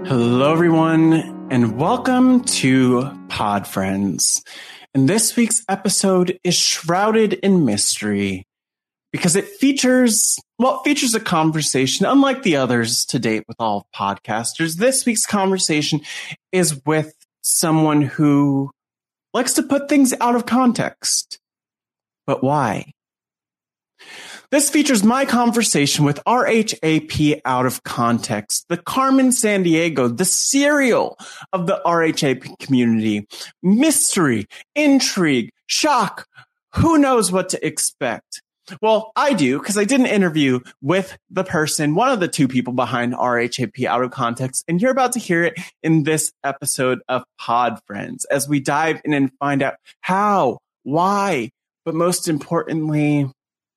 Hello, everyone, and welcome to Pod Friends. And this week's episode is shrouded in mystery because it features a conversation unlike the others to date with all podcasters. This week's conversation is with someone who likes to put things out of context. But why? This features my conversation with RHAP Out of Context, the Carmen Sandiego, the serial of the RHAP community. Mystery, intrigue, shock. Who knows what to expect? Well, I do, because I did an interview with the person, one of the two people behind RHAP Out of Context, and you're about to hear it in this episode of Pod Friends as we dive in and find out how, why, but most importantly,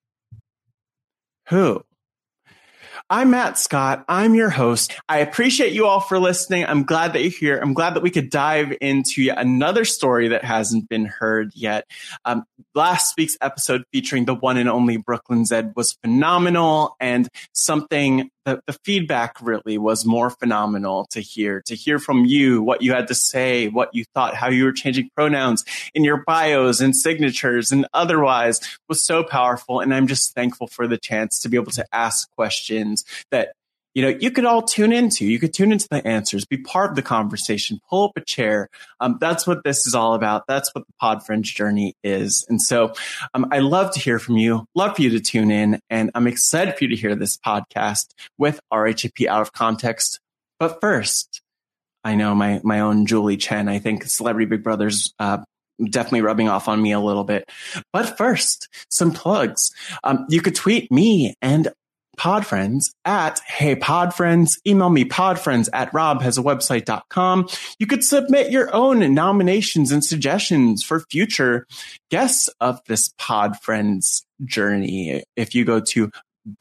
who? I'm Matt Scott. I'm your host. I appreciate you all for listening. I'm glad that you're here. I'm glad that we could dive into yet another story that hasn't been heard yet. Last week's episode featuring the one and only Brooklyn Zed was phenomenal, and something that the feedback really was more phenomenal to hear from you, what you had to say, what you thought, how you were changing pronouns in your bios and signatures and otherwise was so powerful. And I'm just thankful for the chance to be able to ask questions that, you know, you could all tune into. You could tune into the answers, be part of the conversation, pull up a chair. That's what this is all about. That's what the Pod Friends journey is. And so I love to hear from you, love for you to tune in, and I'm excited for you to hear this podcast with RHAP Out of Context. But first, I know my own Julie Chen, I think Celebrity Big Brother's definitely rubbing off on me a little bit. But first, some plugs. You could tweet me and Podfriends at Hey Podfriends. Email me podfriends@robhasawebsite.com. You could submit your own nominations and suggestions for future guests of this Podfriends journey. If you go to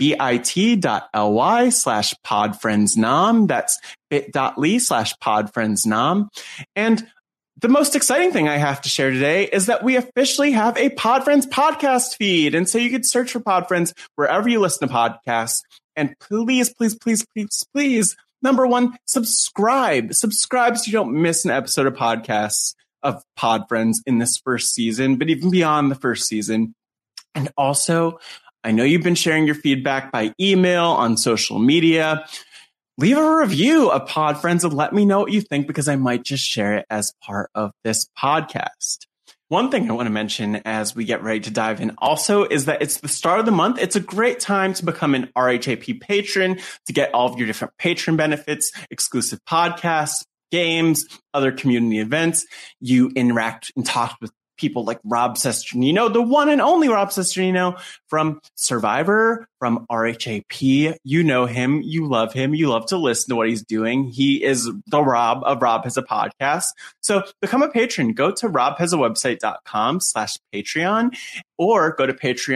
bit.ly/podfriendsnom, that's bit.ly/podfriendsnom. And the most exciting thing I have to share today is that we officially have a Pod Friends podcast feed. And so you could search for Pod Friends wherever you listen to podcasts. And please, please, please, please, please, number one, subscribe. Subscribe so you don't miss an episode of podcasts of Pod Friends in this first season, but even beyond the first season. And also, I know you've been sharing your feedback by email, on social media. Leave a review of Pod Friends and let me know what you think, because I might just share it as part of this podcast. One thing I want to mention as we get ready to dive in also is that it's the start of the month. It's a great time to become an RHAP patron to get all of your different patron benefits, exclusive podcasts, games, other community events. You interact and talk with people like Rob Cesternino, the one and only Rob Cesternino from Survivor, from RHAP. You know him. You love him. You love to listen to what he's doing. He is the Rob of Rob Has a Podcast. So become a patron. Go to robhasawebsite.com/Patreon or go to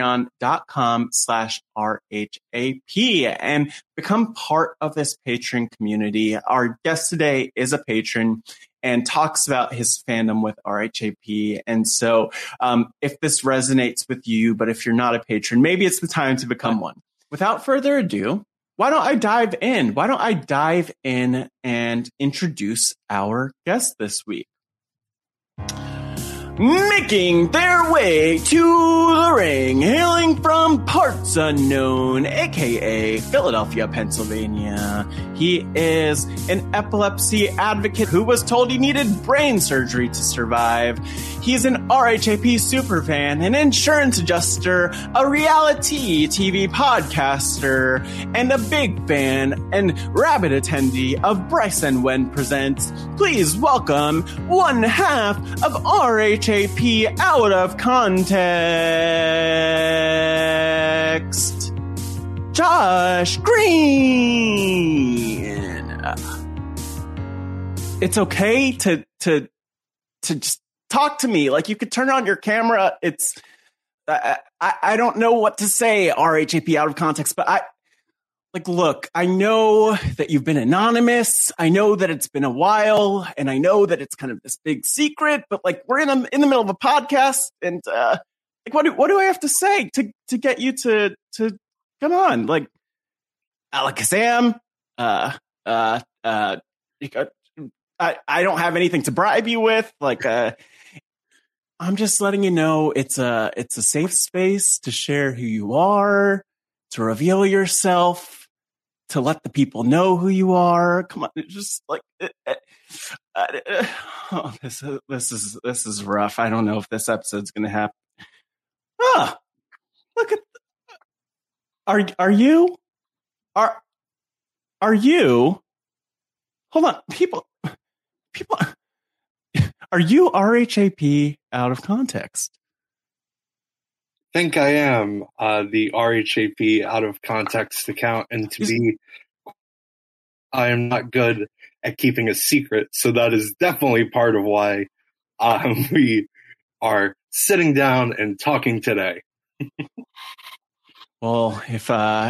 patreon.com/RHAP and become part of this patron community. Our guest today is a patron and talks about his fandom with RHAP. And so if this resonates with you, but if you're not a patron, maybe it's the time to become one. Without further ado, why don't I dive in? Why don't I dive in and introduce our guest this week? Making their way to the ring, hailing from parts unknown, aka Philadelphia, Pennsylvania. He is an epilepsy advocate who was told he needed brain surgery to survive. He's an RHAP superfan, an insurance adjuster, a reality TV podcaster, and a big fan and rabid attendee of Bryce and Wen Presents. Please welcome one half of RHAP Out of Context, Josh Green. It's okay to just talk to me. Like, you could turn on your camera. It's I don't know what to say, RHAP Out of Context, but look, I know that you've been anonymous. I know that it's been a while, and I know that it's kind of this big secret, but we're in the middle of a podcast, and what do I have to say to get you to come on? Alakazam, I don't have anything to bribe you with. Like, I'm just letting you know it's a safe space to share who you are, to reveal yourself, to let the people know who you are. Come on, just like oh, this is rough. I don't know if this episode's gonna happen. Ah, look at are you hold on, people are you RHAP out of context? Think I am the RHAP out of context account, and I am not good at keeping a secret, so that is definitely part of why we are sitting down and talking today. Well, if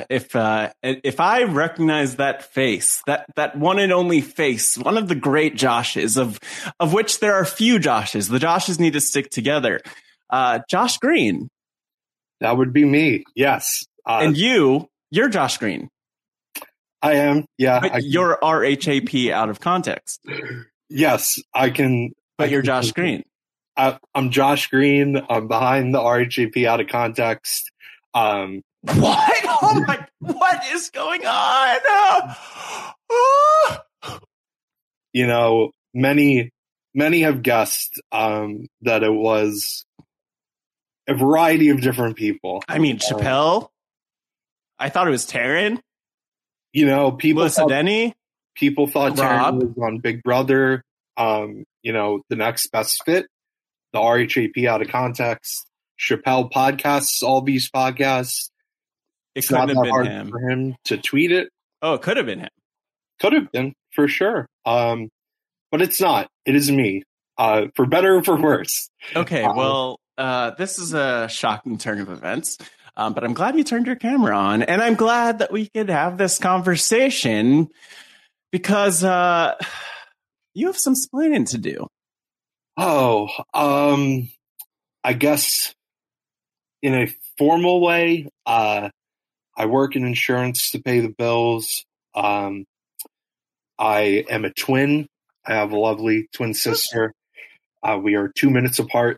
I recognize that face, that one and only face, one of the great Joshes, of which there are few Joshes, the Joshes need to stick together. Josh Green. That would be me, yes. And you're Josh Green. I am, yeah. But you're RHAP out of context. Yes, I can. But you're Josh Green. I'm Josh Green. I'm behind the RHAP out of context. What? Oh my! What is going on? You know, many have guessed that it was a variety of different people. I mean, Chappelle. I thought it was Taryn. You know, people thought Rob. Taryn was on Big Brother. You know, the next best fit, the RHAP out of context. Chappelle podcasts, all these podcasts. It couldn't have been him. For him to tweet it. Oh, it could have been him. Could have been, for sure. But it's not. It is me. For better or for worse. Okay, well, this is a shocking turn of events. But I'm glad you turned your camera on. And I'm glad that we could have this conversation because you have some splaining to do. Oh, I guess in a formal way, I work in insurance to pay the bills. I am a twin. I have a lovely twin sister. We are 2 minutes apart.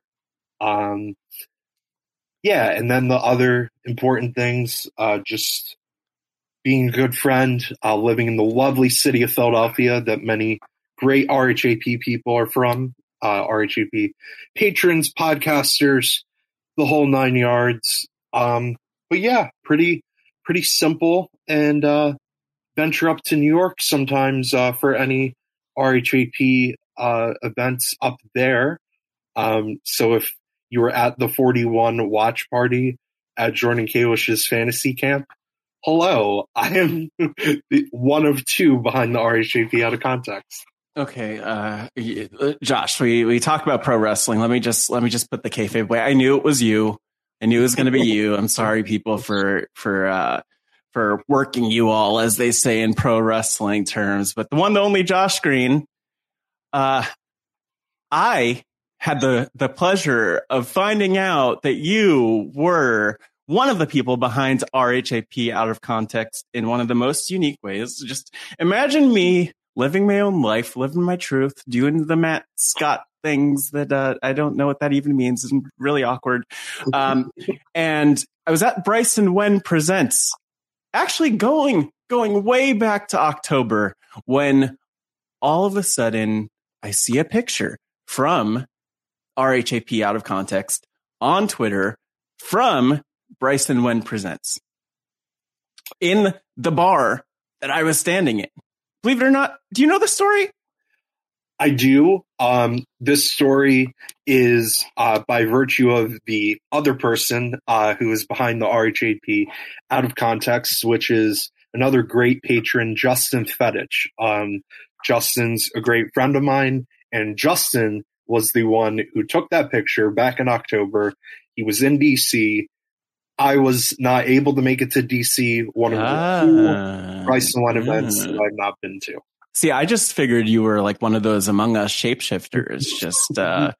Yeah, and then the other important things, just being a good friend, living in the lovely city of Philadelphia that many great RHAP people are from, RHAP patrons, podcasters, the whole 9 yards. But yeah, pretty simple, and venture up to New York sometimes for any RHAP events up there. So if you were at the 41 watch party at Jordan Kalish's fantasy camp, hello, I am one of two behind the RHAP out of context. Okay, Josh, we talk about pro wrestling. Let me just put the kayfabe away. I knew it was you. I knew it was going to be you. I'm sorry, people, for working you all, as they say in pro wrestling terms. But the one, the only Josh Green, I had the pleasure of finding out that you were one of the people behind RHAP out of context in one of the most unique ways. Just imagine me living my own life, living my truth, doing the Matt Scott things that I don't know what that even means. It's really awkward. And I was at Bryson Wen Presents, actually going way back to October, when all of a sudden I see a picture from RHAP out of context on Twitter from Bryson Wen Presents in the bar that I was standing in. Believe it or not, do you know the story? I do. This story is by virtue of the other person who is behind the RHAP out of context, which is another great patron, Justin Fedich. Justin's a great friend of mine, and Justin was the one who took that picture back in October. He was in DC. I was not able to make it to DC, one of the Bryson Wen events that I've not been to. See, I just figured you were like one of those Among Us shapeshifters, just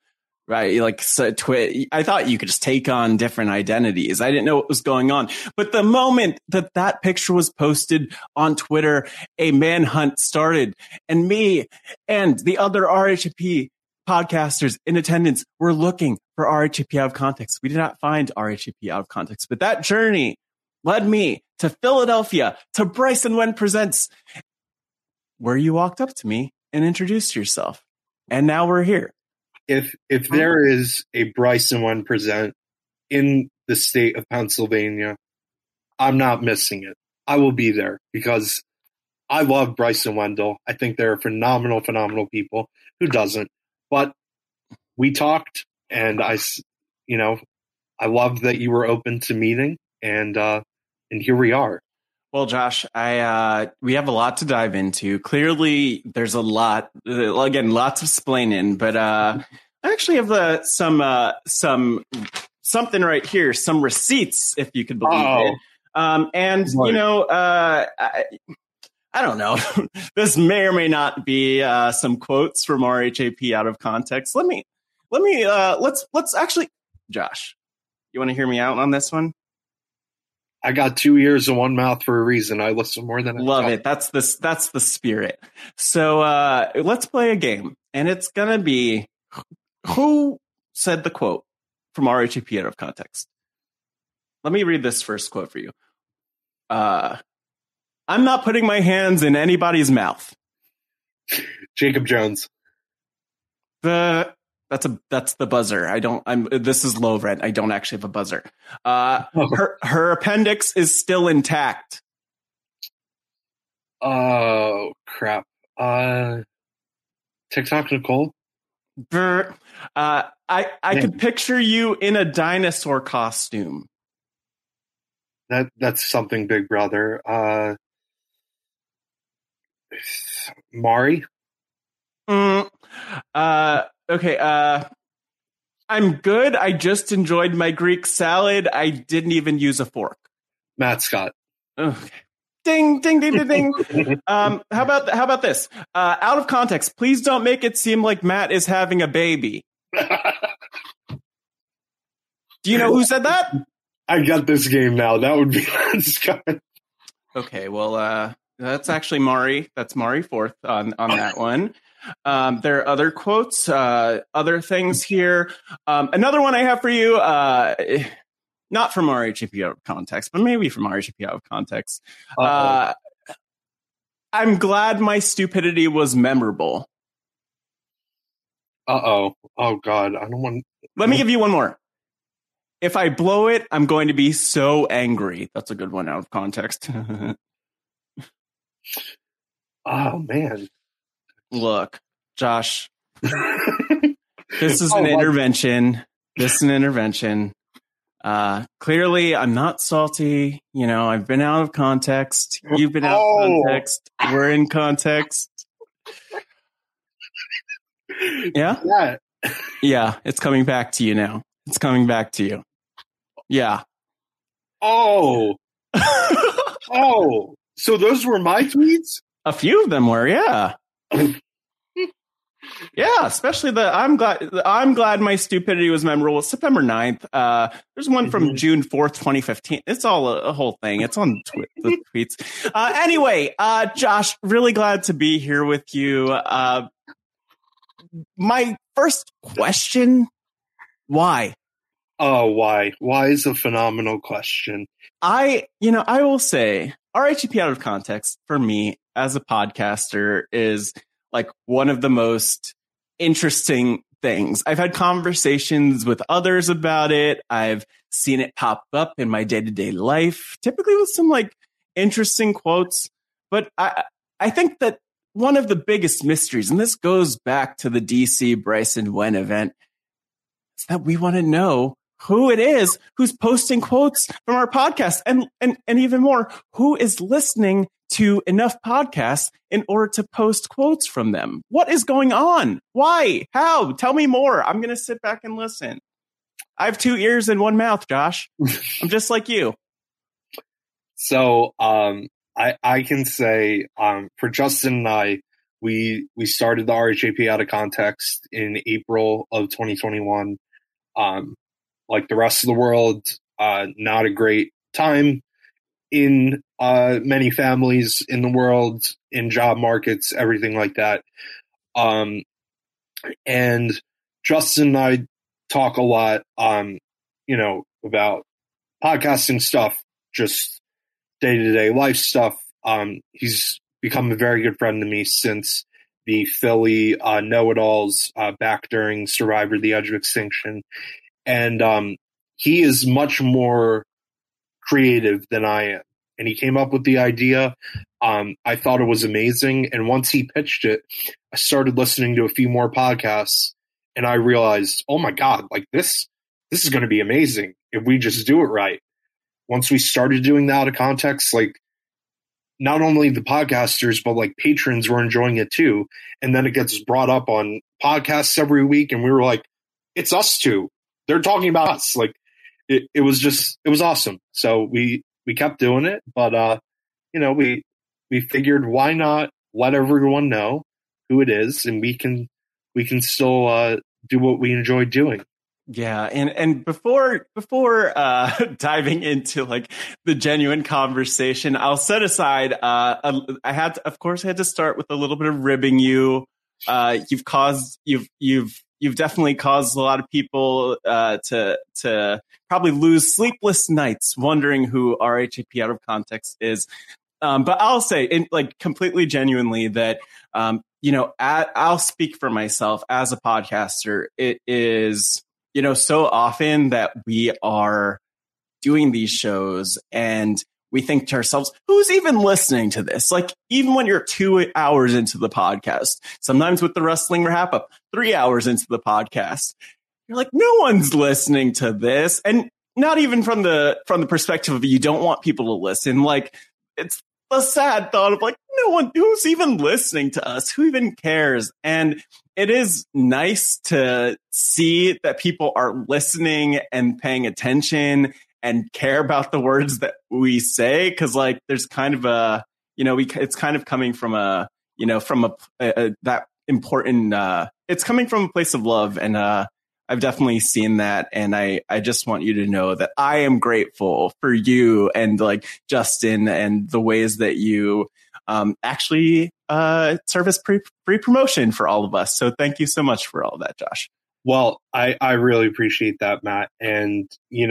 right? Like, so I thought you could just take on different identities. I didn't know what was going on. But the moment that picture was posted on Twitter, a manhunt started, and me and the other RHAP podcasters in attendance were looking for RHAP out of context. We did not find RHAP out of context, but that journey led me to Philadelphia, to Bryson Wen Presents, where you walked up to me and introduced yourself. And now we're here. If there is a Bryson Wen Present in the state of Pennsylvania, I'm not missing it. I will be there because I love Bryson Wendell. I think they're phenomenal people. Who doesn't? But we talked, and I loved that you were open to meeting, and here we are. Well, Josh, we have a lot to dive into. Clearly, there's a lot. Again, lots of explaining, but I actually have something right here, some receipts, if you could believe it. And right. I don't know. This may or may not be some quotes from RHAP out of context. Let's actually, Josh, you want to hear me out on this one? I got 2 ears and one mouth for a reason. I listen more than I love talk. it. That's the spirit. So let's play a game, and it's gonna be who said the quote from RHAP out of context. Let me read this first quote for you. I'm not putting my hands in anybody's mouth. Jacob Jones. That's the buzzer. This is low rent. I don't actually have a buzzer. Her appendix is still intact. Oh crap. TikTok Nicole. I could picture you in a dinosaur costume. That's something, Big Brother. Mari. Okay, I'm good. I just enjoyed my Greek salad. I didn't even use a fork. Matt Scott. Okay. Ding, ding, ding, ding, ding. How about this? Out of context, please don't make it seem like Matt is having a baby. Do you know who said that? I got this game now. That would be Matt Scott. Okay, well, that's actually Mari. That's Mari Forth on that one. There are other quotes, other things here. Another one I have for you, not from RHAP out of context, but maybe from RHAP out of context. I'm glad my stupidity was memorable. Oh God, I don't want. Let me give you one more. If I blow it, I'm going to be so angry. That's a good one out of context. Oh man. Look, Josh, this is an intervention. This is an intervention. Clearly, I'm not salty. You know, I've been out of context. You've been out of context. We're in context. Yeah? Yeah, it's coming back to you now. It's coming back to you. Yeah. Oh. So those were my tweets? A few of them were, yeah. Yeah, especially I'm glad my stupidity was memorable. September 9th. There's one from June 4th, 2015. It's all a whole thing. It's on the tweets. Anyway, Josh, really glad to be here with you. My first question, why? Oh, why? Why is a phenomenal question. I will say RHAP out of context for me as a podcaster is like one of the most interesting things. I've had conversations with others about it. I've seen it pop up in my day-to-day life, typically with some like interesting quotes. But I think that one of the biggest mysteries, and this goes back to the DC Bryson Wen event, is that we want to know who it is who's posting quotes from our podcast, and even more, who is listening to enough podcasts in order to post quotes from them. What is going on? Why? How? Tell me more. I'm going to sit back and listen. I have 2 ears and 1 mouth, Josh. I'm just like you. So I can say for Justin and I, We started the RHAP Out of Context in April of 2021. Like the rest of the world, not a great time in many families in the world, in job markets, everything like that. And Justin and I talk a lot, about podcasting stuff, just day-to-day life stuff. He's become a very good friend to me since the Philly know-it-alls back during Survivor: The Edge of Extinction. And he is much more creative than I am. And he came up with the idea. I thought it was amazing. And once he pitched it, I started listening to a few more podcasts, and I realized, oh my God, like this is going to be amazing if we just do it right. Once we started doing that Out of Context, like not only the podcasters, but like patrons were enjoying it too. And then it gets brought up on podcasts every week. And we were like, it's us two. They're talking about us. Like it was awesome. So we kept doing it, but we figured why not let everyone know who it is, and we can still do what we enjoy doing. Yeah, and before diving into like the genuine conversation, I'll set aside. I had to start with a little bit of ribbing you. You've definitely caused a lot of people to probably lose sleepless nights wondering who RHAP Out of Context is. But I'll say, completely genuinely, that I'll speak for myself as a podcaster. It is, so often that we are doing these shows and we think to ourselves, who's even listening to this? Like, even when you're 2 hours into the podcast, sometimes with the Wrestling Wrap Up, 3 hours into the podcast, you're like, no one's listening to this. And not even from the perspective of you don't want people to listen. Like, it's the sad thought of like, no one who's even listening to us, who even cares? And it is nice to see that people are listening and paying attention and care about the words that we say. Cause like, there's kind of a, it's kind of coming from that important, it's coming from a place of love. And, I've definitely seen that. And I just want you to know that I am grateful for you and like Justin and the ways that you, actually, serve as free promotion for all of us. So thank you so much for all that, Josh. Well, I really appreciate that, Matt. And,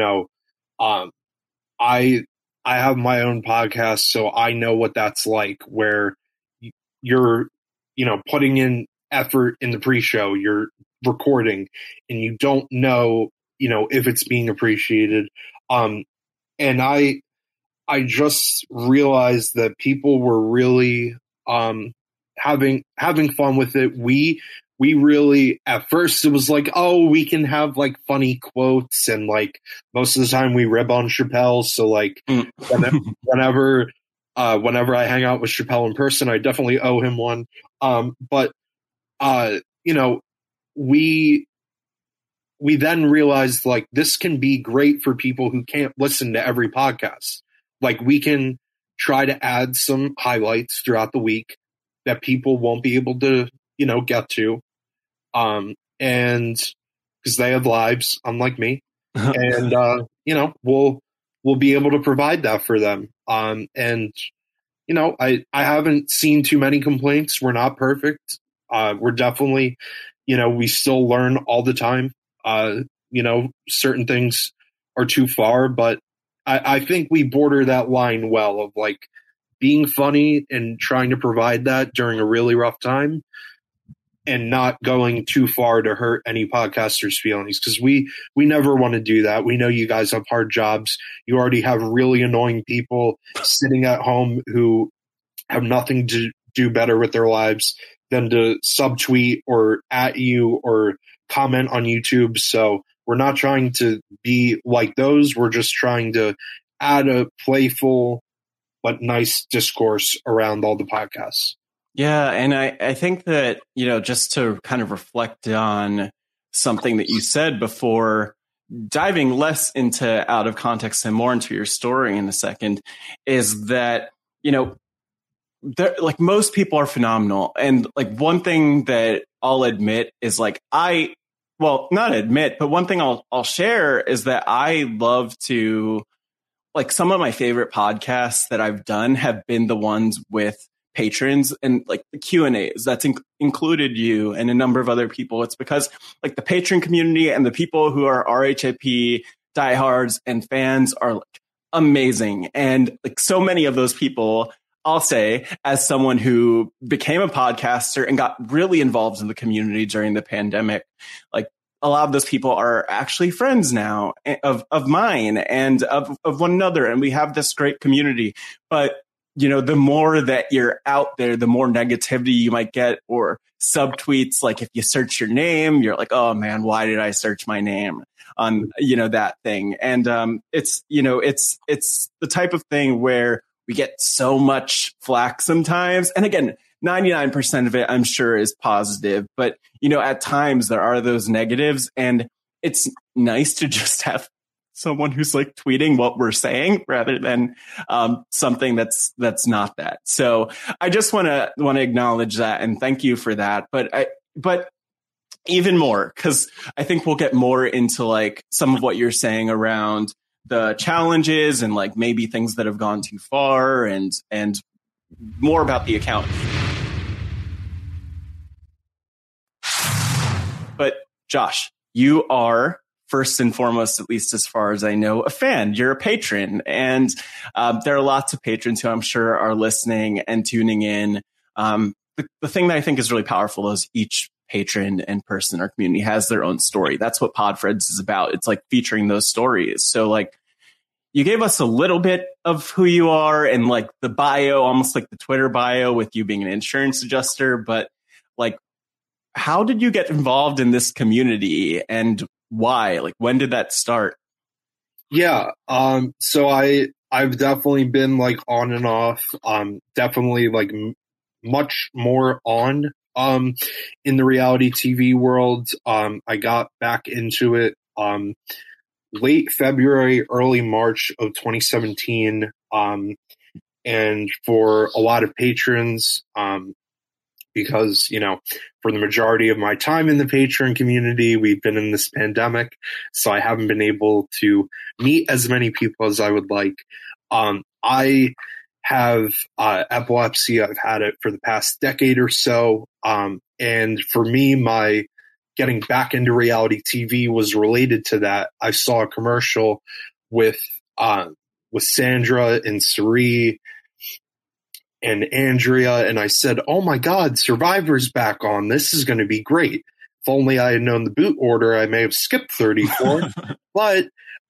I have my own podcast, so I know what that's like, where you're, putting in effort in the pre-show, you're recording, and you don't know, if it's being appreciated. And I just realized that people were really having fun with it. We really, at first it was like, oh, we can have like funny quotes, and like most of the time we rib on Chappelle. So like whenever I hang out with Chappelle in person, I definitely owe him one. But we then realized like this can be great for people who can't listen to every podcast. Like we can try to add some highlights throughout the week that people won't be able to, get to. And because they have lives, unlike me. And, we'll be able to provide that for them. And, I haven't seen too many complaints. We're not perfect. We're definitely, we still learn all the time. Certain things are too far, but I think we border that line well of like being funny and trying to provide that during a really rough time and not going too far to hurt any podcasters' feelings. Cause we never want to do that. We know you guys have hard jobs. You already have really annoying people sitting at home who have nothing to do better with their lives than to subtweet or at you or comment on YouTube. So we're not trying to be like those. We're just trying to add a playful but nice discourse around all the podcasts. Yeah. And I think that, just to kind of reflect on something that you said before, diving less into Out of Context and more into your story in a second, is that, like most people are phenomenal. And like one thing that I'll admit is like, not admit, but one thing I'll share is that I love to, like, some of my favorite podcasts that I've done have been the ones with patrons, and like the Q&As that's included you and a number of other people. It's because like the patron community and the people who are RHAP diehards and fans are like amazing. And like so many of those people, I'll say, as someone who became a podcaster and got really involved in the community during the pandemic, like a lot of those people are actually friends now of mine and of one another. And we have this great community. But, you know, the more that you're out there, the more negativity you might get, or subtweets. Like if you search your name, you're like, oh man, why did I search my name on, you know, that thing? And it's, you know, it's the type of thing where we get so much flack sometimes. And again, 99% of it, I'm sure, is positive. But, you know, at times there are those negatives. And it's nice to just have someone who's like tweeting what we're saying rather than something that's not that. So I just want to acknowledge that and thank you for that. But even more, because I think we'll get more into like some of what you're saying around the challenges and like maybe things that have gone too far and more about the account. But Josh, you are first and foremost, at least as far as I know, a fan. You're a patron. And there are lots of patrons who I'm sure are listening and tuning in. The thing that I think is really powerful is each patron and person in our community has their own story. That's what Podfriends is about. It's like featuring those stories. So like you gave us a little bit of who you are and like the bio, almost like the Twitter bio with you being an insurance adjuster. But like, how did you get involved in this community and why? Like, when did that start? Yeah. So I've definitely been like on and off, definitely like much more on, in the reality TV world. I got back into it, late February, early March of 2017. And for a lot of patrons, because, you know, for the majority of my time in the patron community, we've been in this pandemic, so I haven't been able to meet as many people as I would like. I have epilepsy. I've had it for the past decade or so. And for me, my getting back into reality TV was related to that. I saw a commercial with Sandra and Cirie and Andrea, and I said, oh my God, Survivor's back on. This is going to be great. If only I had known the boot order, I may have skipped 34. But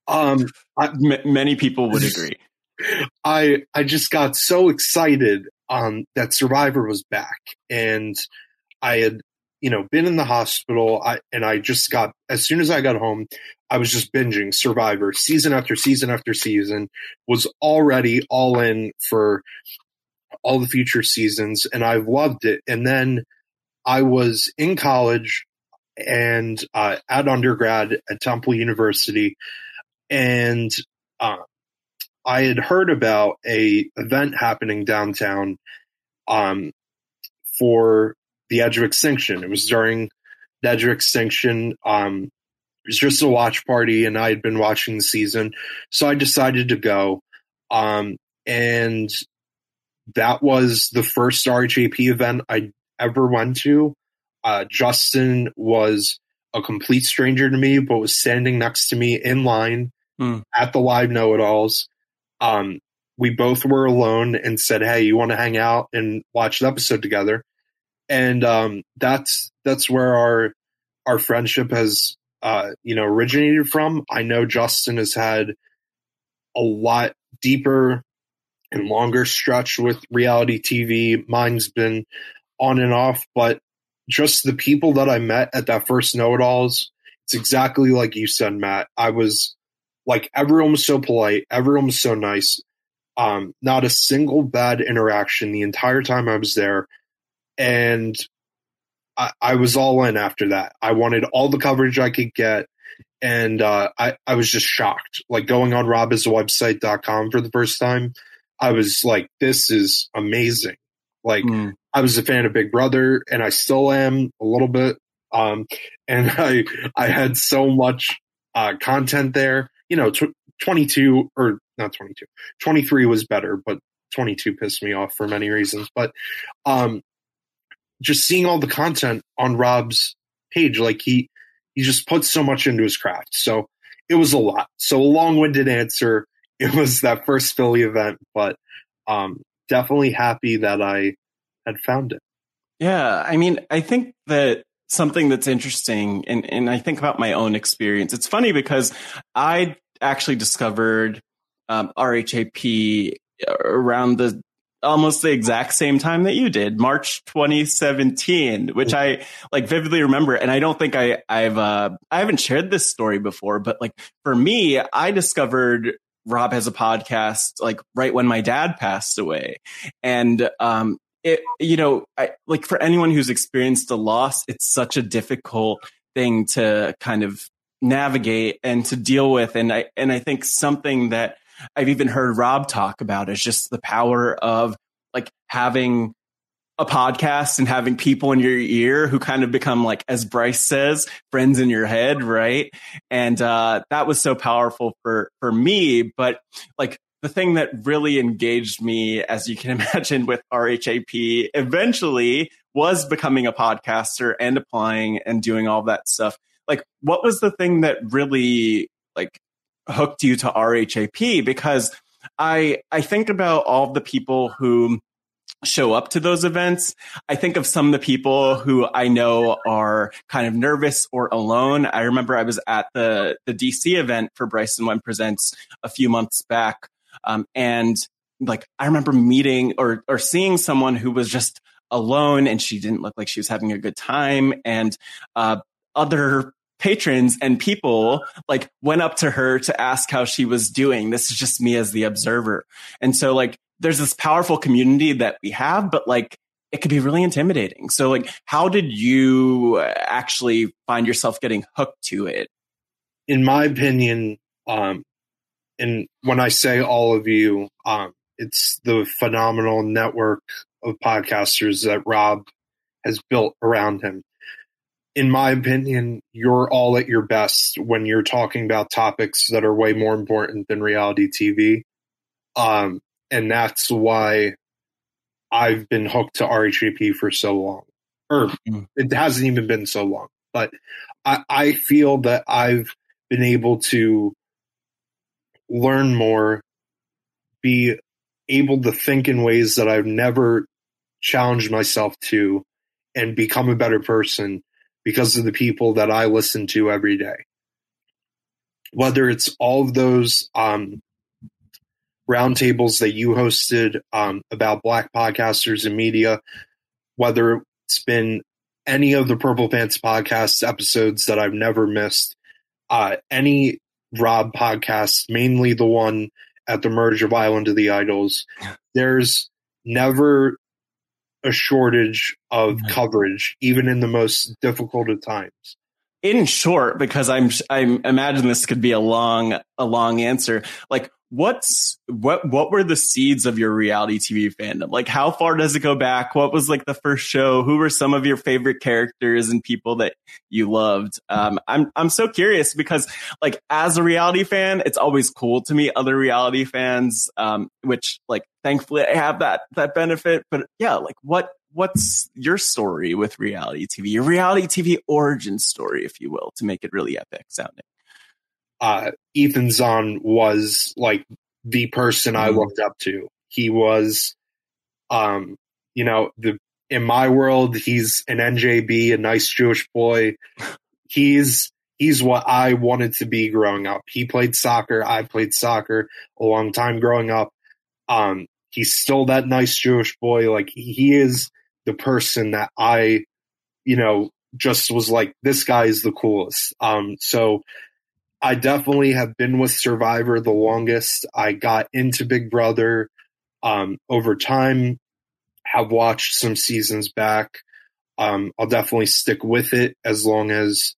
many people would agree. I just got so excited that Survivor was back. And I had, you know, been in the hospital, and I just got, as soon as I got home, I was just binging Survivor season after season after season, was already all in for all the future seasons, and I've loved it. And then I was in college and at undergrad at Temple University, and I had heard about a event happening downtown for the Edge of Extinction. It was during the Edge of Extinction. It was just a watch party, and I had been watching the season, so I decided to go. And that was the first RHAP event I ever went to. Justin was a complete stranger to me, but was standing next to me in line at the live know-it-alls. We both were alone and said, hey, you want to hang out and watch the episode together? And that's where our friendship has originated from. I know Justin has had a lot deeper and longer stretch with reality TV. Mine's been on and off, but just the people that I met at that first know-it-alls, it's exactly like you said, Matt. I was like, everyone was so polite. Everyone was so nice. Not a single bad interaction the entire time I was there. And I was all in after that. I wanted all the coverage I could get. And I was just shocked. Like going on robiswebsite.com for the first time, I was like, this is amazing. Like, I was a fan of Big Brother, and I still am a little bit. And I had so much content there. 22 or not 22, 23 was better, but 22 pissed me off for many reasons. But just seeing all the content on Rob's page, like he just puts so much into his craft. So it was a lot. So a long-winded answer. It was that first Philly event, but definitely happy that I had found it. Yeah, I mean, I think that something that's interesting, and I think about my own experience. It's funny because I actually discovered RHAP around almost the exact same time that you did, March 2017, which I like vividly remember. And I don't think I haven't shared this story before, but like for me, I discovered Rob has a podcast like right when my dad passed away. And like for anyone who's experienced a loss, it's such a difficult thing to kind of navigate and to deal with. And I think something that I've even heard Rob talk about is just the power of like having a podcast and having people in your ear who kind of become, like, as Bryce says, friends in your head. Right. And that was so powerful for me. But like, the thing that really engaged me, as you can imagine, with RHAP eventually was becoming a podcaster and applying and doing all that stuff. Like, what was the thing that really like hooked you to RHAP? Because I think about all the people who show up to those events. I think of some of the people who I know are kind of nervous or alone. I remember I was at the DC event for Bryson One Presents a few months back. And like, I remember meeting or seeing someone who was just alone and she didn't look like she was having a good time. And other patrons and people like went up to her to ask how she was doing. This is just me as the observer. And so like, there's this powerful community that we have, but like, it could be really intimidating. So like, how did you actually find yourself getting hooked to it? In my opinion, and when I say all of you, it's the phenomenal network of podcasters that Rob has built around him. In my opinion, you're all at your best when you're talking about topics that are way more important than reality TV. And that's why I've been hooked to RHAP for so long. Or it hasn't even been so long. But I feel that I've been able to learn more, be able to think in ways that I've never challenged myself to, and become a better person because of the people that I listen to every day. Whether it's all of those roundtables that you hosted about Black podcasters and media, whether it's been any of the Purple Pants podcast episodes that I've never missed, any Rob podcast, mainly the one at the merge of Island of the Idols, there's never a shortage of coverage, even in the most difficult of times. In short, because I imagine this could be a long answer. Like, what were the seeds of your reality TV fandom? Like, how far does it go back? What was like the first show? Who were some of your favorite characters and people that you loved? I'm so curious because like as a reality fan, it's always cool to meet other reality fans, which like thankfully I have that benefit. But yeah, like what's your story with reality TV? Your reality TV origin story, if you will, to make it really epic sounding. Ethan Zahn was like the person I looked up to. He was, in my world, he's an NJB, a nice Jewish boy. He's what I wanted to be growing up. He played soccer. I played soccer a long time growing up. He's still that nice Jewish boy. Like he is the person that I, just was like, this guy is the coolest. So I definitely have been with Survivor the longest. I got into Big Brother over time, have watched some seasons back. I'll definitely stick with it as long as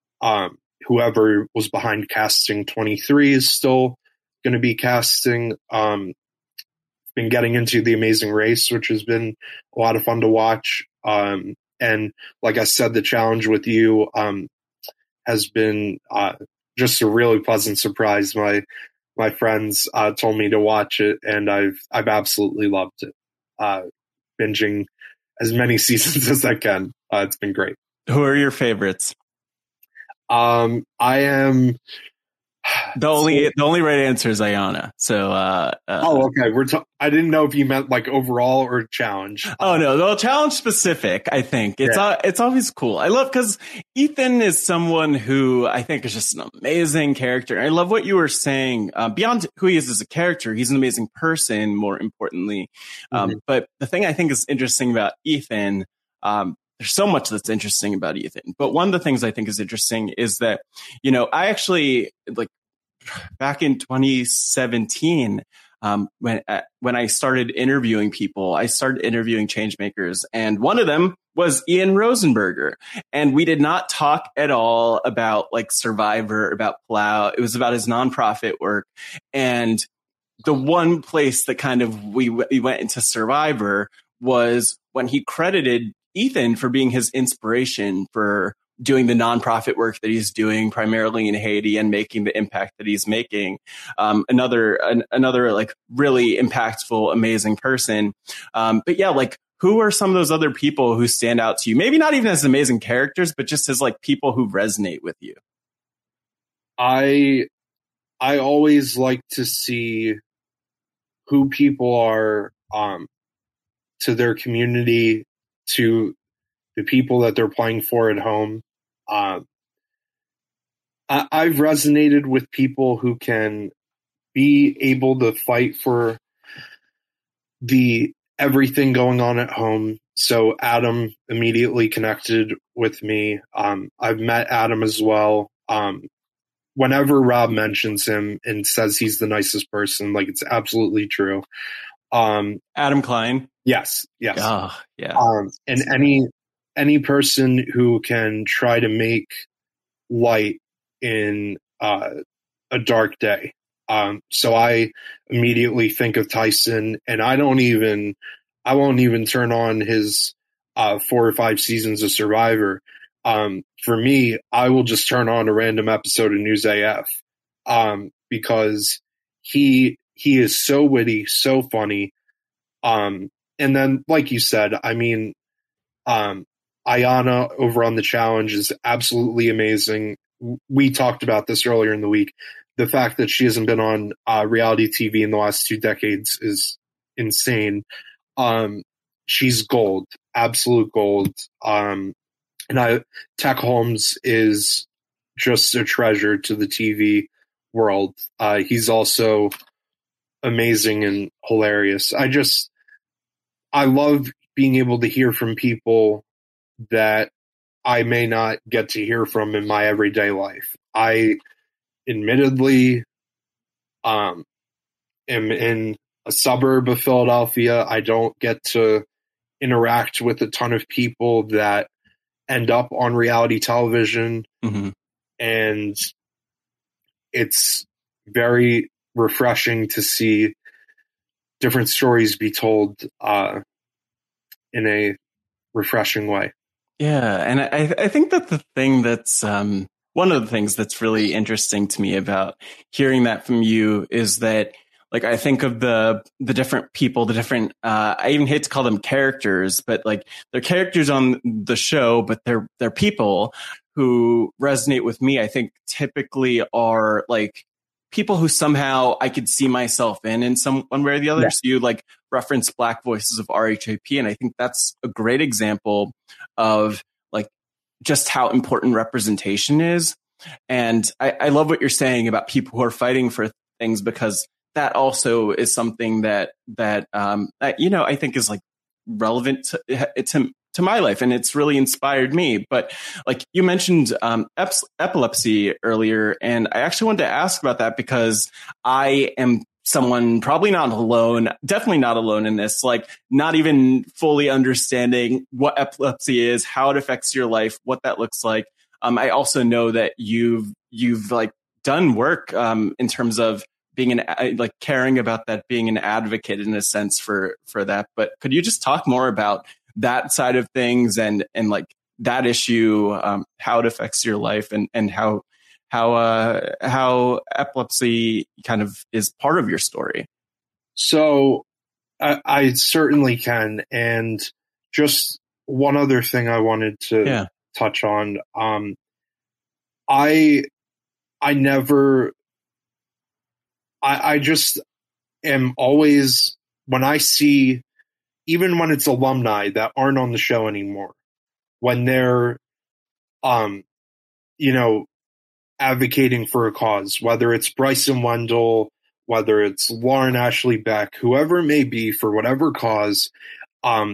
whoever was behind casting 23 is still going to be casting. been getting into The Amazing Race, which has been a lot of fun to watch. And like I said, the challenge with you has been just a really pleasant surprise. My friends told me to watch it, and I've absolutely loved it. Binging as many seasons as I can. It's been great. Who are your favorites? I am the only right answer is Ayana. So okay. I didn't know if you meant like overall or challenge. Oh no, challenge specific. I think it's always cool. I love because Ethan is someone who I think is just an amazing character. I love what you were saying. Beyond who he is as a character, he's an amazing person. More importantly, but the thing I think is interesting about Ethan. There's so much that's interesting about Ethan, but one of the things I think is interesting is that, I actually back in 2017, when I started interviewing people, I started interviewing changemakers, and one of them was Ian Rosenberger. And we did not talk at all about Survivor, about Plow. It was about his nonprofit work. And the one place that kind of we went into Survivor was when he credited Ethan for being his inspiration for doing the nonprofit work that he's doing primarily in Haiti and making the impact that he's making. Another really impactful, amazing person. But yeah, who are some of those other people who stand out to you? Maybe not even as amazing characters, but just as people who resonate with you. I always like to see who people are to their community, to the people that they're playing for at home. I've resonated with people who can be able to fight for the everything going on at home. So Adam immediately connected with me. I've met Adam as well. Whenever Rob mentions him and says he's the nicest person, it's absolutely true. Adam Klein. Yes. Oh, yeah. And any person who can try to make light in a dark day. So I immediately think of Tyson, and I won't even turn on his 4 or 5 seasons of Survivor. For me, I will just turn on a random episode of News AF, because he is so witty, so funny. And then, like you said, Ayana over on The Challenge is absolutely amazing. We talked about this earlier in the week. The fact that she hasn't been on reality TV in the last 2 decades is insane. She's gold, absolute gold. Tech Holmes is just a treasure to the TV world. He's also amazing and hilarious. I love being able to hear from people that I may not get to hear from in my everyday life. I admittedly am in a suburb of Philadelphia. I don't get to interact with a ton of people that end up on reality television. Mm-hmm. And it's very refreshing to see different stories be told in a refreshing way. Yeah, and I think that the thing that's one of the things that's really interesting to me about hearing that from you is that, I think of the different people, the different I even hate to call them characters, but they're characters on the show, but they're people who resonate with me. I think typically are people who somehow I could see myself in some one way or the other. Yeah. So you reference Black Voices of RHAP. And I think that's a great example of just how important representation is. And I love what you're saying about people who are fighting for things, because that also is something that I think is relevant to my life, and it's really inspired me. But you mentioned epilepsy earlier, and I actually wanted to ask about that because I am someone probably not alone, definitely not alone in this, not even fully understanding what epilepsy is, how it affects your life, what that looks like. I also know that you've done work in terms of being like caring about that, being an advocate in a sense for that. But could you just talk more about that side of things and like that issue, how it affects your life and how epilepsy kind of is part of your story? So I certainly can. And just one other thing I wanted to touch on. I just am always, when I see, even when it's alumni that aren't on the show anymore, when they're, advocating for a cause, whether it's Bryson Wendell, whether it's Lauren Ashley Beck, whoever it may be, for whatever cause, I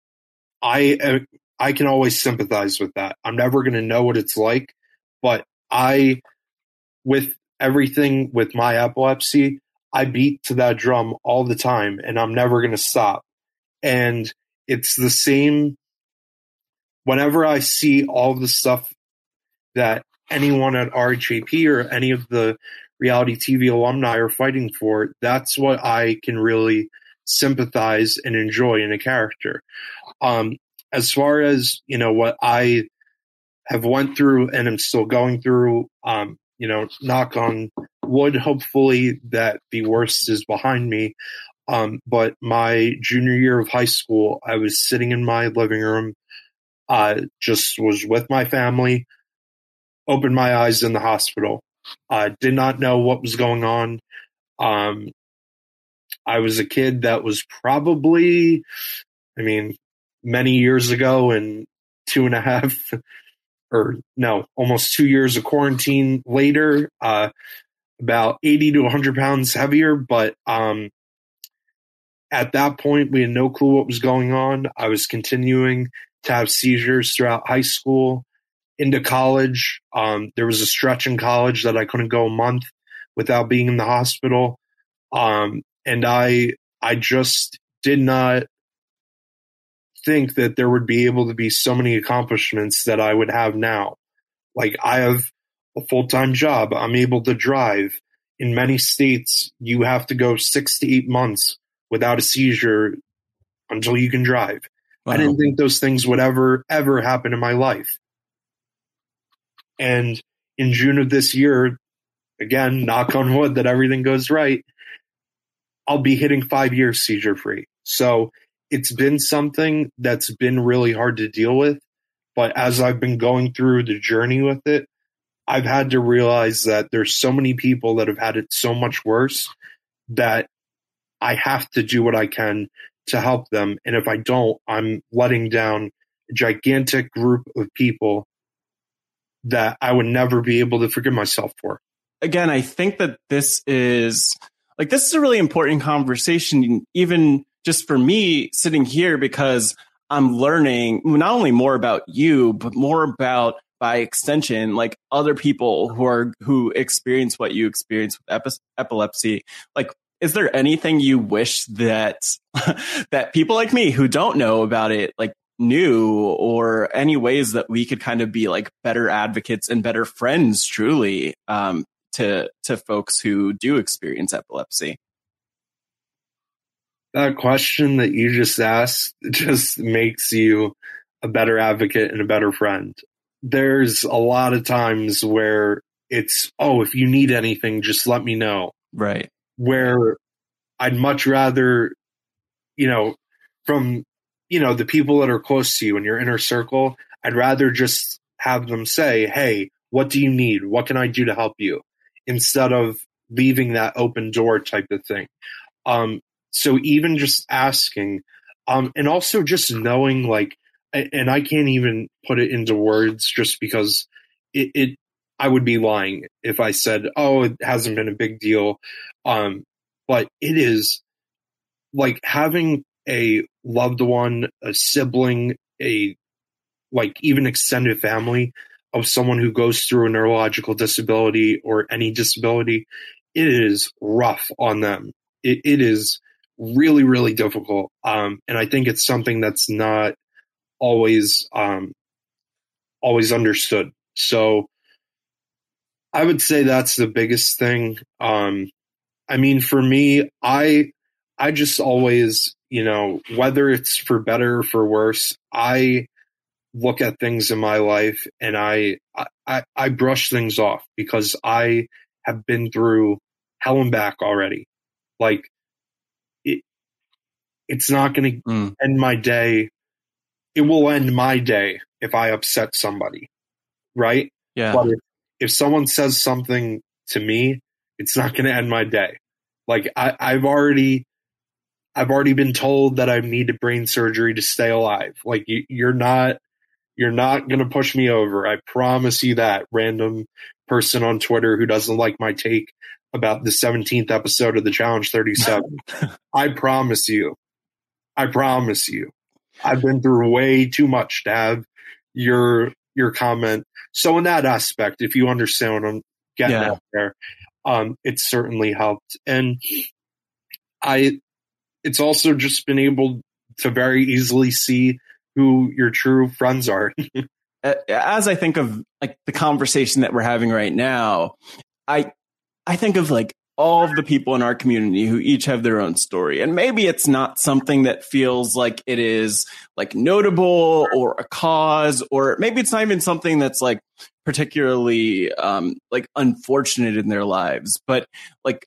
can always sympathize with that. I'm never going to know what it's like, but with everything with my epilepsy, I beat to that drum all the time, and I'm never going to stop. And it's the same whenever I see all the stuff that anyone at RHAP or any of the reality TV alumni are fighting for. That's what I can really sympathize and enjoy in a character. As far as, what I have went through and am still going through, knock on wood, hopefully that the worst is behind me. But my junior year of high school, I was sitting in my living room, just was with my family, opened my eyes in the hospital. I did not know what was going on. I was a kid that was probably, many years ago, and 2.5 or no, almost 2 years of quarantine later, about 80 to 100 pounds heavier. But at that point, we had no clue what was going on. I was continuing to have seizures throughout high school, into college. There was a stretch in college that I couldn't go a month without being in the hospital. And I just did not think that there would be able to be so many accomplishments that I would have now. Like, I have a full-time job. I'm able to drive. In many states, you have to go 6 to 8 months without a seizure until you can drive. Wow. I didn't think those things would ever happen in my life. And in June of this year, again, knock on wood that everything goes right, I'll be hitting 5 years seizure-free. So it's been something that's been really hard to deal with. But as I've been going through the journey with it, I've had to realize that there's so many people that have had it so much worse that I have to do what I can to help them. And if I don't, I'm letting down a gigantic group of people that I would never be able to forgive myself for. Again, I think that this is a really important conversation, even just for me sitting here, because I'm learning not only more about you, but more about, by extension, like other people who experience what you experience with epilepsy. Like, is there anything you wish that that people like me who don't know about it, like, knew, or any ways that we could kind of be like better advocates and better friends, truly, to folks who do experience epilepsy? That question that you just asked just makes you a better advocate and a better friend. There's a lot of times where it's, if you need anything, just let me know. Right. Where I'd much rather, from, the people that are close to you in your inner circle, I'd rather just have them say, hey, what do you need? What can I do to help you? Instead of leaving that open door type of thing. So even just asking, and also just knowing, like, and I can't even put it into words just because I would be lying if I said, it hasn't been a big deal. But it is like having a loved one, a sibling, even extended family of someone who goes through a neurological disability or any disability. It is rough on them. It is really, really difficult. And I think it's something that's not always understood. So I would say that's the biggest thing. I mean, for me, I just always, whether it's for better or for worse, I look at things in my life and I brush things off because I have been through hell and back already. Like it's not going to end my day. It will end my day if I upset somebody. Right. Yeah. But if someone says something to me, it's not going to end my day. Like I've already been told that I need brain surgery to stay alive. Like you're not going to push me over. I promise you that. Random person on Twitter who doesn't like my take about the 17th episode of the Challenge 37. I promise you. I've been through way too much to have your comment. So in that aspect, if you understand what I'm getting at there, it's certainly helped. And it's also just been able to very easily see who your true friends are. As I think of like the conversation that we're having right now, I think of like all of the people in our community who each have their own story. And maybe it's not something that feels like it is like notable or a cause, or maybe it's not even something that's like particularly like unfortunate in their lives. But like,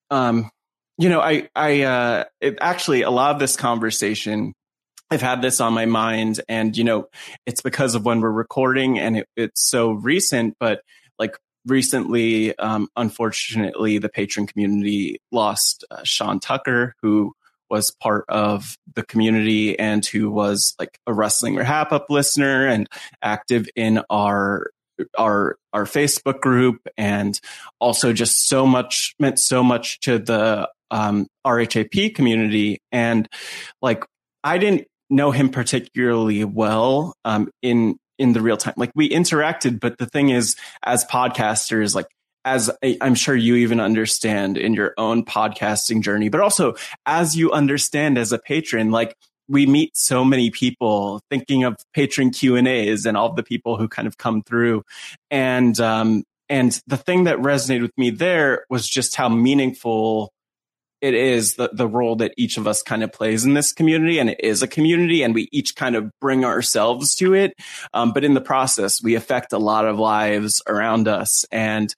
it actually, a lot of this conversation, I've had this on my mind, and, it's because of when we're recording and it's so recent, but like recently, unfortunately, the patron community lost Sean Tucker, who was part of the community and who was like a Wrestling Rehab Up listener and active in our Facebook group, and also just meant so much to the RHAP community. And like, I didn't know him particularly well in the real time. Like we interacted, but the thing is, as podcasters, like I'm sure you even understand in your own podcasting journey, but also as you understand as a patron, like we meet so many people, thinking of patron Q&As and all the people who kind of come through. And the thing that resonated with me there was just how meaningful it is, the role that each of us kind of plays in this community. And it is a community, and we each kind of bring ourselves to it. But in the process, we affect a lot of lives around us. And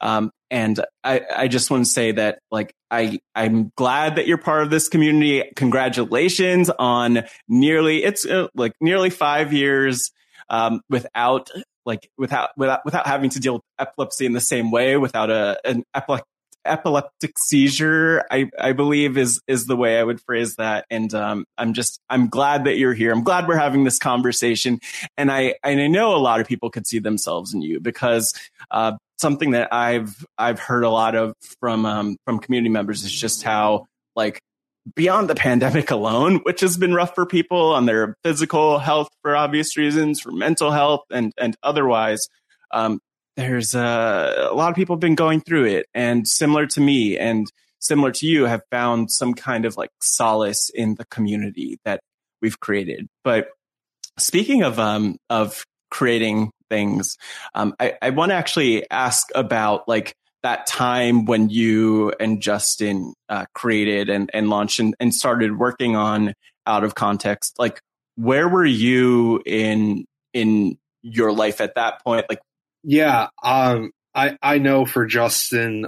I just want to say that, like, I'm glad that you're part of this community. Congratulations on nearly 5 years without having to deal with epilepsy in the same way, without an epileptic seizure, I believe is the way I would phrase that. And I'm glad that you're here. I'm glad we're having this conversation. And I know a lot of people could see themselves in you, because something that I've heard a lot of from community members is just how, like, beyond the pandemic alone, which has been rough for people on their physical health for obvious reasons, for mental health and otherwise, there's a lot of people have been going through it, and similar to me and similar to you, have found some kind of like solace in the community that we've created. But speaking of creating things, I want to actually ask about like that time when you and Justin created and launched and started working on Out of Context. Like, where were you in your life at that point? Like, yeah, I know for Justin,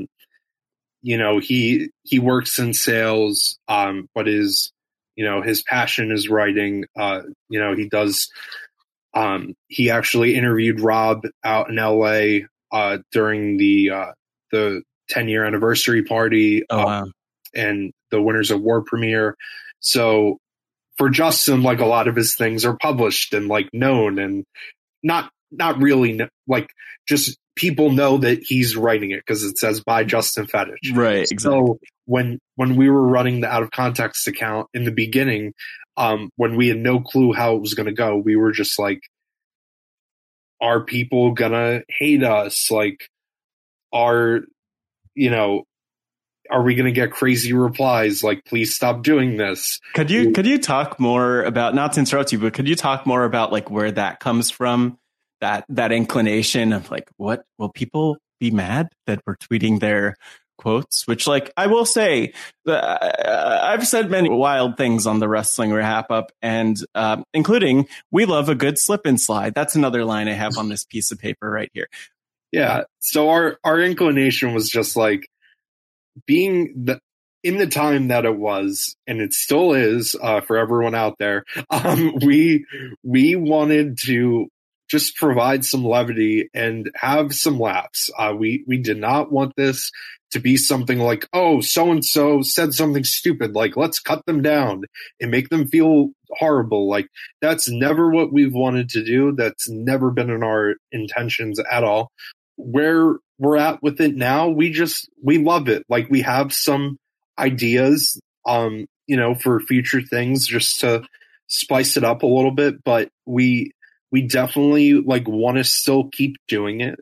he works in sales, but his passion is writing. He does. He actually interviewed Rob out in LA during the 10-year anniversary party. Oh, wow. And the Winners of War premiere. So for Justin, like, a lot of his things are published and like known, and not really, like, just people know that he's writing it because it says by Justin Fetich. Right. Exactly. So when we were running the Out of Context account in the beginning, when we had no clue how it was going to go, we were just like, are people gonna hate us? Like, are we going to get crazy replies like, please stop doing this? Could you talk more about, not to interrupt you, but could you talk more about like where that comes from? That inclination of like, what will people be mad that we're tweeting their quotes, which, like, I will say, I've said many wild things on the Wrestling Wrap Up, and including, we love a good slip and slide. That's another line I have on this piece of paper right here. Yeah. So our inclination was just like, being in the time that it was, and it still is, for everyone out there, we wanted to just provide some levity and have some laughs. We did not want this to be something like, oh, so-and-so said something stupid, like, let's cut them down and make them feel horrible. Like, that's never what we've wanted to do. That's never been in our intentions at all. Where we're at with it now, we love it. Like, we have some ideas, for future things, just to spice it up a little bit, but we definitely, like, want to still keep doing it.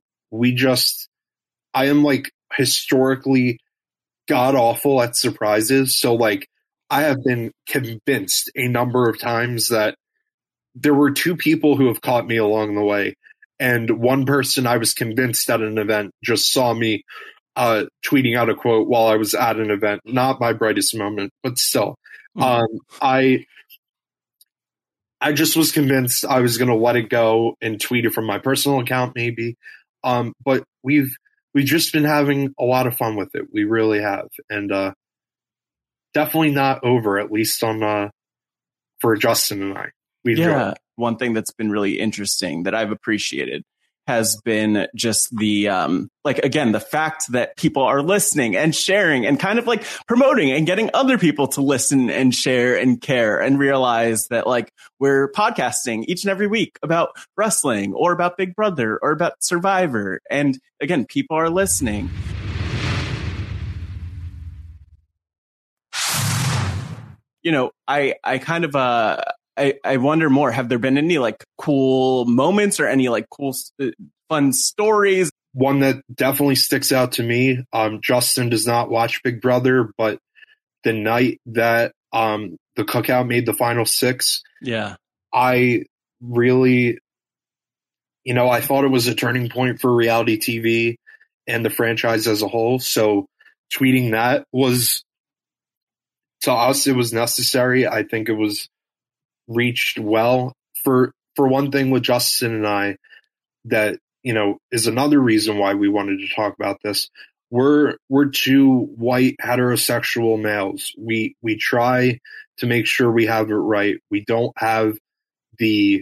I am, like, historically god awful at surprises. So, like, I have been convinced a number of times that there were two people who have caught me along the way. And one person, I was convinced at an event, just saw me tweeting out a quote while I was at an event. Not my brightest moment, but still. I just was convinced I was going to let it go and tweet it from my personal account, maybe. But we've just been having a lot of fun with it. We really have. And definitely not over, at least for Justin and I. One thing that's been really interesting that I've appreciated has been just the, again, the fact that people are listening and sharing and kind of like promoting and getting other people to listen and share and care and realize that, like, we're podcasting each and every week about wrestling or about Big Brother or about Survivor. And again, people are listening. I kind of, I wonder more, have there been any, like, cool moments or any, like, cool, fun stories? One that definitely sticks out to me, Justin does not watch Big Brother, but the night that the Cookout made the final six, I really, I thought it was a turning point for reality TV and the franchise as a whole. So tweeting that was, to us, it was necessary. I think it was reached well. For one thing with Justin and I, that, is another reason why we wanted to talk about this. We're two white heterosexual males. We try to make sure we have it right. We don't have the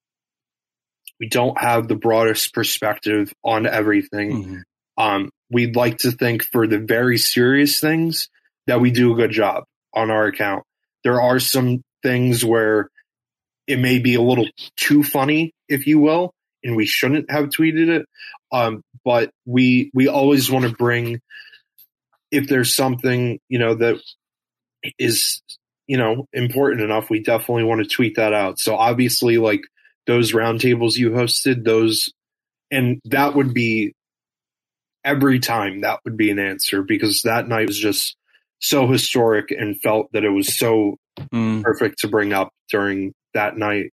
broadest perspective on everything. Mm-hmm. We'd like to think for the very serious things that we do a good job on our account. There are some things where it may be a little too funny, if you will, and we shouldn't have tweeted it. But we always want to bring, if there's something, that is, important enough, we definitely want to tweet that out. So obviously, like, those roundtables you hosted, and that would be, every time that would be an answer, because that night was just so historic and felt that it was so perfect to bring up during that night.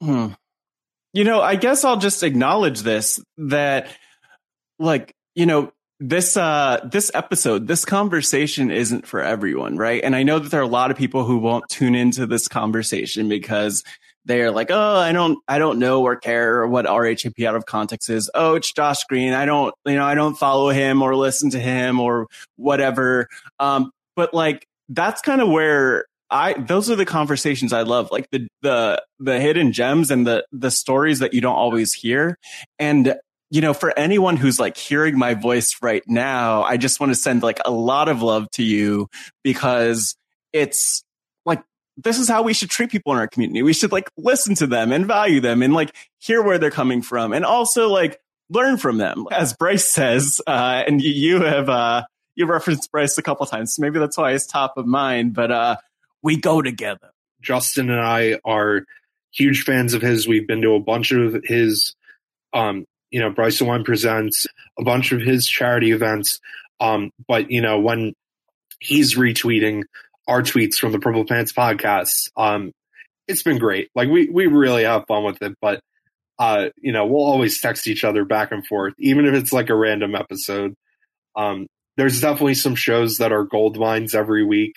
I guess I'll just acknowledge this, that, like, this episode, this conversation isn't for everyone, right? And I know that there are a lot of people who won't tune into this conversation because they're like, oh, I don't know or care what RHAP Out of Context is. Oh, it's Josh Green. I don't follow him or listen to him or whatever. But, like, that's kind of where those are the conversations I love, like the hidden gems and the stories that you don't always hear. And, for anyone who's, like, hearing my voice right now, I just want to send, like, a lot of love to you, because it's like, this is how we should treat people in our community. We should, like, listen to them and value them and, like, hear where they're coming from, and also, like, learn from them. As Bryce says, and you have, you referenced Bryce a couple times, so maybe that's why it's top of mind, but, we go together. Justin and I are huge fans of his. We've been to a bunch of his, Bryce and Wine Presents, a bunch of his charity events. But, when he's retweeting our tweets from the Purple Pants podcast, it's been great. Like, we really have fun with it, but, we'll always text each other back and forth, even if it's like a random episode. there's definitely some shows that are gold mines every week.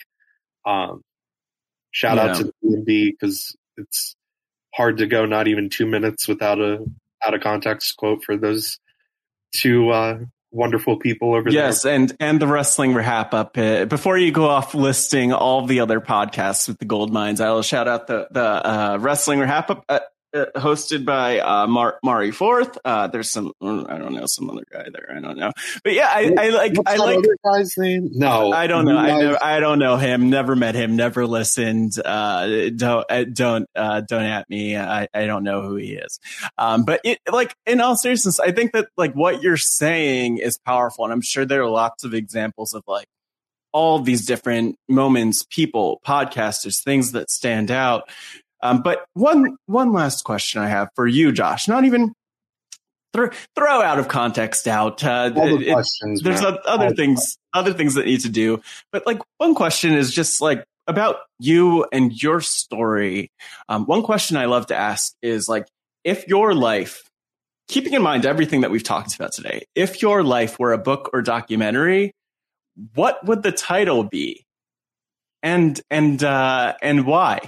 Shout out to the B&B, because it's hard to go not even 2 minutes without a out of context quote for those two wonderful people over there. Yes, and the Wrestling Wrap Up. Before you go off listing all the other podcasts with the gold mines, I will shout out the Wrestling Wrap Up hosted by Mari Forth. There's some, I don't know, some other guy there. I don't know, but yeah, I like other guy's name. No, I don't know. I don't know him. Never met him. Never listened. Don't at me. I don't know who he is. But it, like, in all seriousness, I think that like what you're saying is powerful, and I'm sure there are lots of examples of like all these different moments, people, podcasters, things that stand out. But one last question I have for you, Josh, not even throw out of context out. All the questions, there's other things that need to do. But like one question is just like about you and your story. One question I love to ask is like, if your life, keeping in mind everything that we've talked about today, if your life were a book or documentary, what would the title be? And why?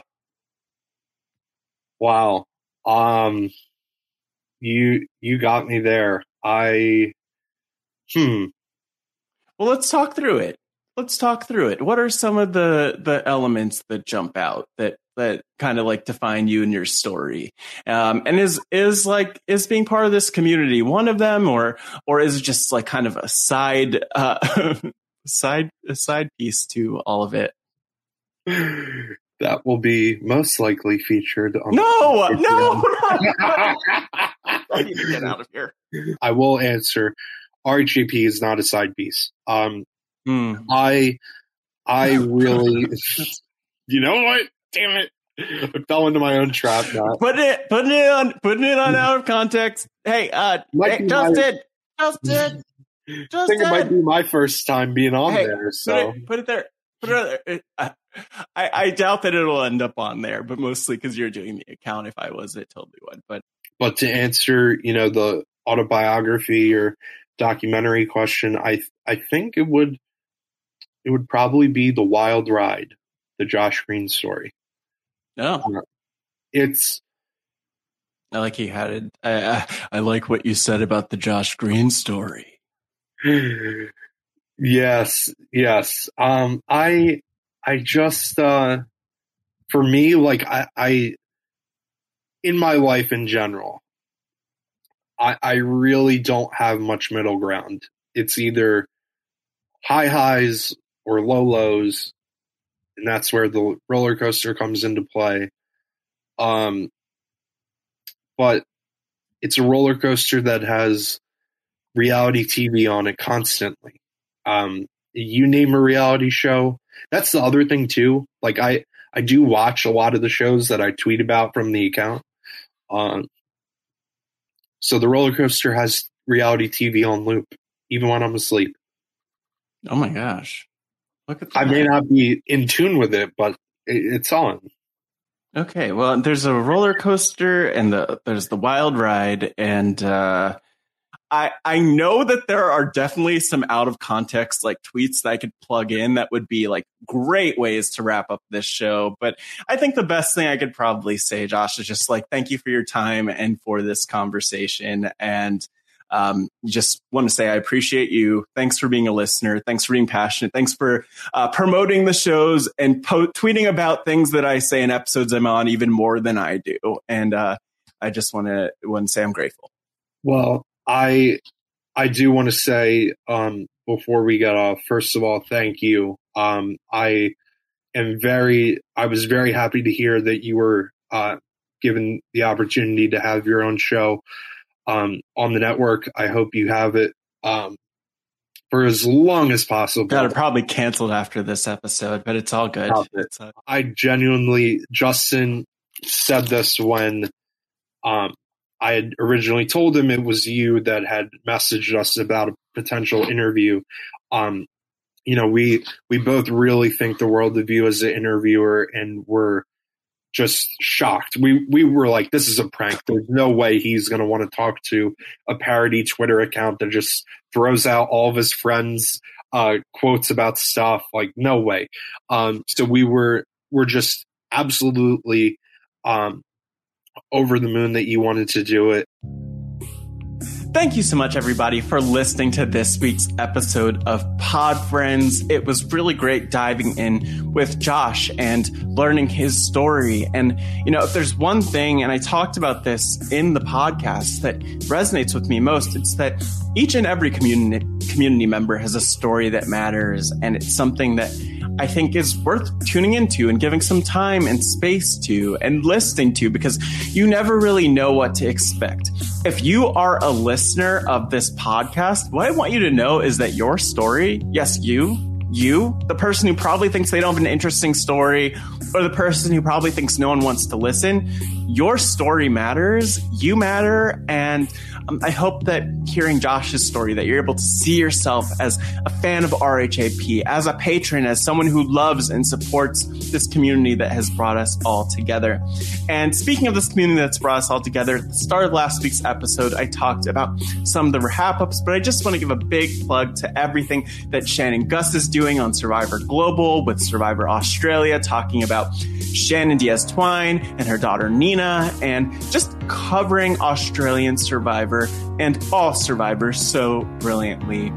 Wow. You got me there. Well, let's talk through it. What are some of the elements that jump out that kind of like define you and your story? And is being part of this community one of them, or is it just like kind of a side piece to all of it? That will be most likely featured on No! I need to get out of here. I will answer. RHAP is not a side piece. I really, you know what? Damn it. I fell into my own trap now. Putting it on out of context. Hey, Justin. I think it might be my first time being on there. So put it there. I doubt that it'll end up on there, but mostly because you're doing the account. If I was, it totally would. But to answer, the autobiography or documentary question, I think it would probably be The Wild Ride, the Josh Green story. No, it's. I like he had it. I like what you said about the Josh Green story. Yes. I just, for me, like I in my life in general, I really don't have much middle ground. It's either high highs or low lows, and that's where the roller coaster comes into play. But it's a roller coaster that has reality TV on it constantly. You name a reality show. That's the other thing too. Like I do watch a lot of the shows that I tweet about from the account. So the roller coaster has reality TV on loop, even when I'm asleep. Oh my gosh. Look at that. I may not be in tune with it, but it's on. Okay. Well, there's a roller coaster and there's the wild ride, and I know that there are definitely some out of context like tweets that I could plug in that would be like great ways to wrap up this show. But I think the best thing I could probably say, Josh, is just like, thank you for your time and for this conversation. And just want to say I appreciate you. Thanks for being a listener. Thanks for being passionate. Thanks for promoting the shows and tweeting about things that I say in episodes I'm on even more than I do. And I just want to say I'm grateful. Well, I do want to say before we get off, first of all, thank you. I was very happy to hear that you were given the opportunity to have your own show on the network. I hope you have it for as long as possible. Got it probably canceled after this episode, but it's all good. I genuinely, Justin said this when I had originally told him it was you that had messaged us about a potential interview. We both really think the world of you as an interviewer, and we're just shocked. We were like, this is a prank. There's no way he's going to want to talk to a parody Twitter account that just throws out all of his friends' quotes about stuff. Like, no way. So we're just absolutely over the moon that you wanted to do it. Thank you so much, everybody, for listening to this week's episode of Pod Friends. It was really great diving in with Josh and learning his story. And, you know, if there's one thing, and I talked about this in the podcast, that resonates with me most, it's that each and every community member has a story that matters. And it's something that I think is worth tuning into and giving some time and space to and listening to, because you never really know what to expect. If you are a listener of this podcast, what I want you to know is that your story, yes, you, the person who probably thinks they don't have an interesting story, or the person who probably thinks no one wants to listen, your story matters, you matter, and I hope that hearing Josh's story, that you're able to see yourself as a fan of RHAP, as a patron, as someone who loves and supports this community that has brought us all together. And speaking of this community that's brought us all together, at the start of last week's episode, I talked about some of the wrap-ups, but I just want to give a big plug to everything that Shannon Gus is doing on Survivor Global with Survivor Australia, talking about Shannon Diaz-Twine and her daughter Nina, and just covering Australian Survivor and all Survivors so brilliantly.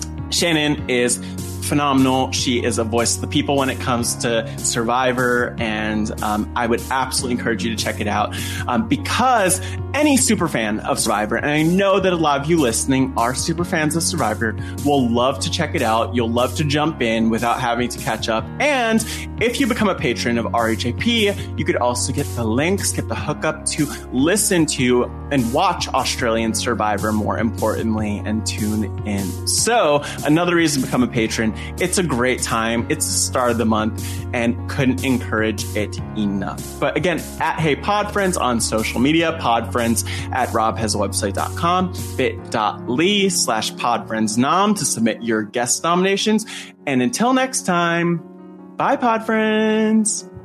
Shannon is phenomenal. She is a voice of the people when it comes to Survivor, and I would absolutely encourage you to check it out, because any super fan of Survivor, and I know that a lot of you listening are super fans of Survivor, will love to check it out. You'll love to jump in without having to catch up. And if you become a patron of RHAP, you could also get the links, get the hookup to listen to and watch Australian Survivor, more importantly, and tune in. So another reason to become a patron. It's a great time. It's the start of the month, and couldn't encourage it enough. But again, at Hey Pod Friends on social media, Pod Friends at robhasawebsite.com, bit.ly/podfriendsnom to submit your guest nominations. And until next time, bye, Pod Friends.